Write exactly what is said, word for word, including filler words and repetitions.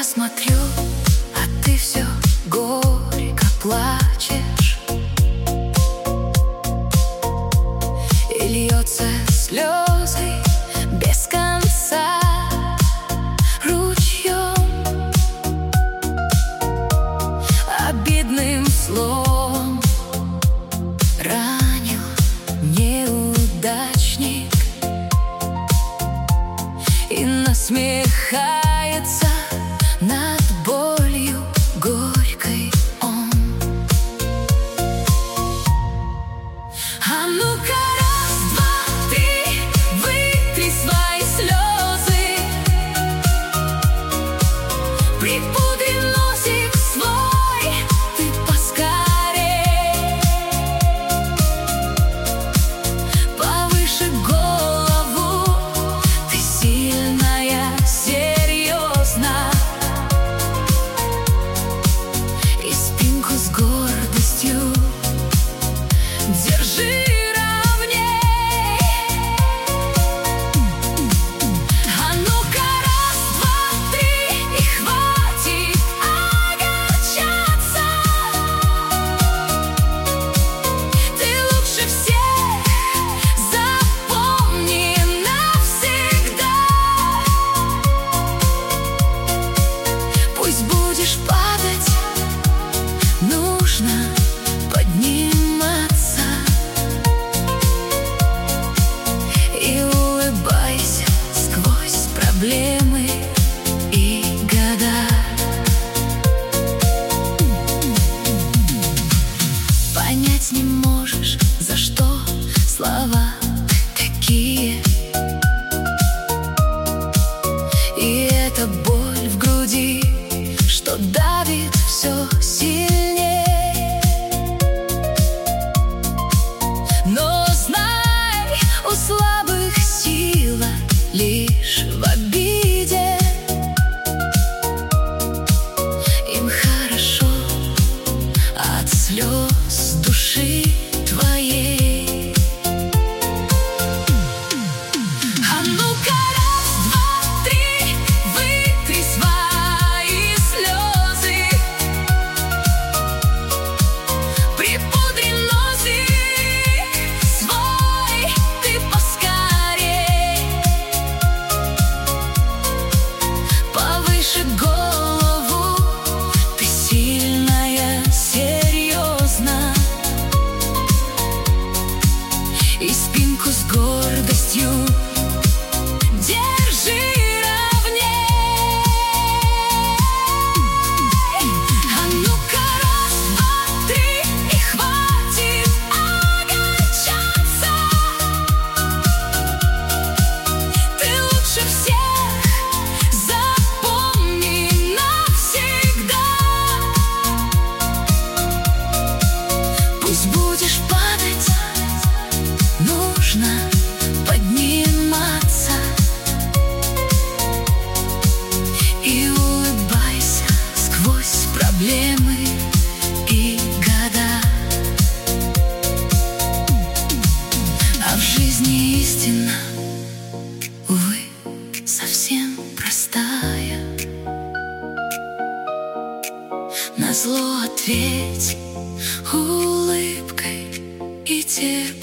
смотрю, а ты все горько плачешь, и льется слезы без конца ручьем. Обидным словом ранил неудачник и насмехается над болью горькой он. А ну-ка, раз, два, три, вытри свои слезы, припудри носик свой ты поскорей, повыше голову, ты сильная, серьезно, и спинку с гордостью держи ровней. А ну-ка, раз, два, три, и хватит огорчаться. Ты лучше всех, запомни навсегда. Пусть будешь падать, нужно подниматься. И улыбайся сквозь проблемы и года. Понять не можешь, за что слова такие, и эта боль в груди, что давит все сильнее. Но знай, у слабых сила лишь в обиде. Им хорошо от слез души твоей. А ну-ка, раз, два, три, вытри свои слезы, припудри носик свой ты поскорей, повыше голову, ты сильная, серьезно, и спинку с гордостью держи ровней. А ну-ка, раз, два, три, и хватит огорчаться. Ты лучше всех, запомни навсегда. Пусть будешь падать, нужно подниматься. И улыбайся сквозь проблемы и года. А в жизни истина, увы, совсем простая. Назло ответь улыбкой и теплом.